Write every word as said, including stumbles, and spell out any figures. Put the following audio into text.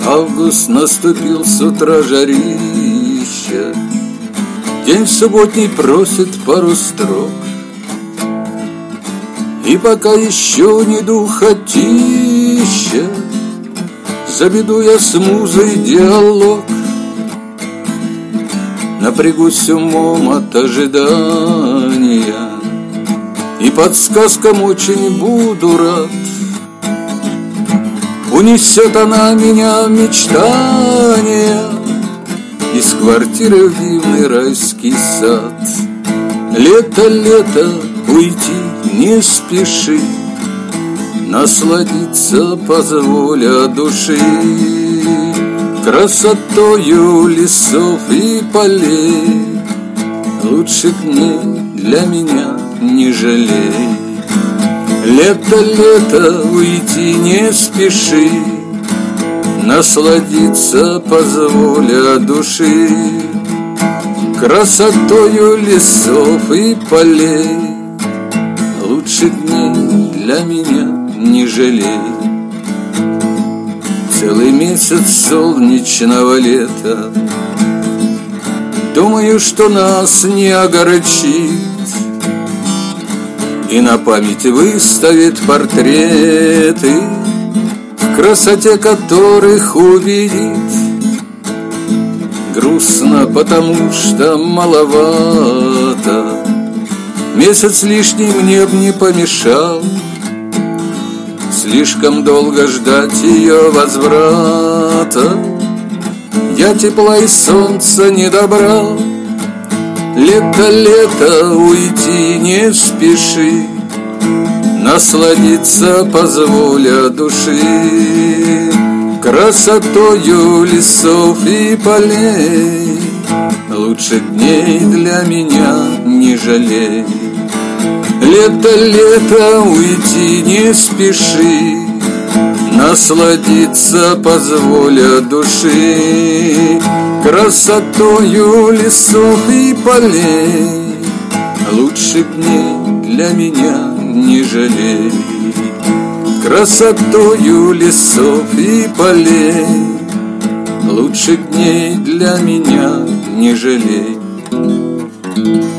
Август наступил, с утра жарища. День субботний просит пару строк. И пока еще не духотища, заведу я с музой диалог. Напрягусь умом от ожидания, и подсказкам очень буду рад. Унесет она меня мечтания из квартиры в дивный райский сад. Лето, лето, уйти не спеши, насладиться позволя души красотою лесов и полей. Лучше дней для меня не жалей. Лето, лето, уйти не спеши, насладиться позволя души красотою лесов и полей. Лучше дней для меня не жалей. Целый месяц солнечного лета думаю, что нас не огорчит, и на память выставит портреты, в красоте которых убедит. Грустно, потому что маловато, месяц лишний мне б не помешал. Слишком долго ждать ее возврата, я тепла и солнца не добрал. Лето, лето, уйти не спеши, насладиться позволя души красотою лесов и полей. Лучше дней для меня не жалей. Лето, лето, уйти не спеши, насладиться позволя души красотою лесов и полей. Лучше дней для меня не жалей. Красотою лесов и полей. Лучше дней для меня не жалей.